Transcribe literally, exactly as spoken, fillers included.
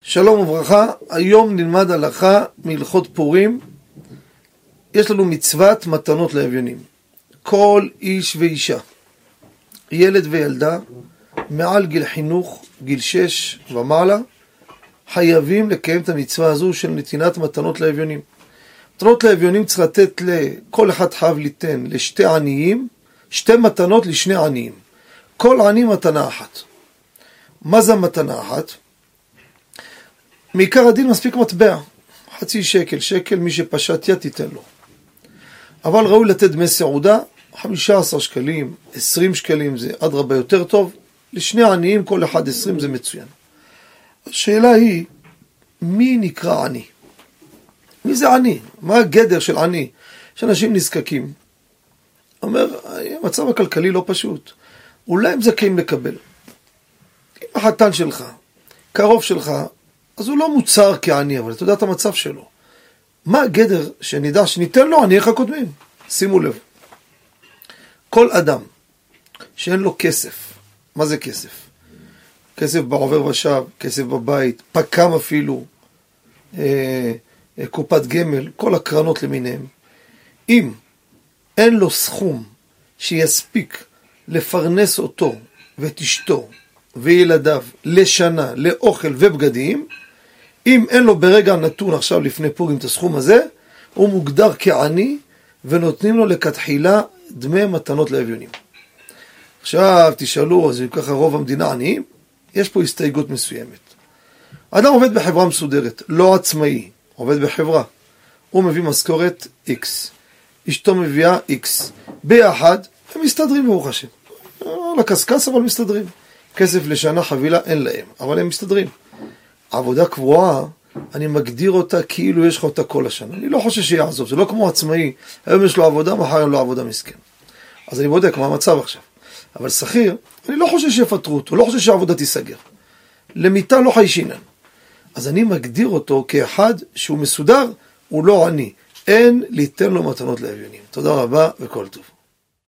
שלום וברכה, היום נלמד הלכה מהלכות פורים. יש לנו מצוות מתנות לאביונים. כל איש ואישה, ילד וילדה, מעל גיל חינוך, גיל שש ומעלה, חייבים לקיים את המצווה הזו של נתינת מתנות לאביונים. מתנות לאביונים צריך לתת לכל אחד חייב ליתן לשתי עניים, שתי מתנות לשני עניים. כל עני מתנה אחת. מה זה מתנה אחת? מעיקר הדין מספיק מטבע, חצי שקל, שקל, מי שפשט יד תיתן לו. אבל ראוי לתת דמי סעודה, חמישה עשר שקלים, עשרים שקלים, זה עד רבה יותר טוב. לשני עניים, כל אחד עשרים, זה מצוין. השאלה היא, מי נקרא עני? מי זה עני? מה הגדר של עני? יש אנשים נזקקים. אומר, המצב הכלכלי לא פשוט. אולי הם זכאים לקבל. אם החתן שלך, קרוב שלך, אז הוא לא מוצר כעני, אבל אתה יודע את המצב שלו. מה הגדר שנדע שניתן לו עניך הקודמים? שימו לב. כל אדם שאין לו כסף, מה זה כסף? כסף בעובר ושב, כסף בבית, פקם אפילו, אה, קופת גמל, כל הקרנות למיניהם. אם אין לו סכום שיספיק לפרנס אותו ואת אשתו וילדיו לשנה, לאוכל ובגדים, אם אין לו ברגע נתון עכשיו לפני פורים את הסכום הזה, הוא מוגדר כעני ונותנים לו לכתחילה דמי מתנות לאביונים. עכשיו תשאלו, אז ככה רוב המדינה עניים? יש פה הסתייגות מסוימת. אדם עובד בחברה מסודרת, לא עצמאי, עובד בחברה. הוא מביא משכורת X, אשתו מביאה X. ביחד הם מסתדרים ברוך השם. לקסקס אבל מסתדרים. כסף לשנה חבילה אין להם, אבל הם מסתדרים. עבודה קבועה, אני מגדיר אותה כאילו יש לך אותה כל השנה. אני לא חושב שיעזוב, זה לא כמו עצמאי, היום יש לו עבודה, מחר אין לו עבודה מסכן. אז אני בודק מה המצב עכשיו. אבל שכיר, אני לא חושב שיפטרו אותו, לא חושב שהעבודה תיסגר. למיטה לא חיישינן. אז אני מגדיר אותו כאחד שהוא מסודר, הוא לא עני. אין ליתן לו מתנות לאביונים. תודה רבה וכל טוב.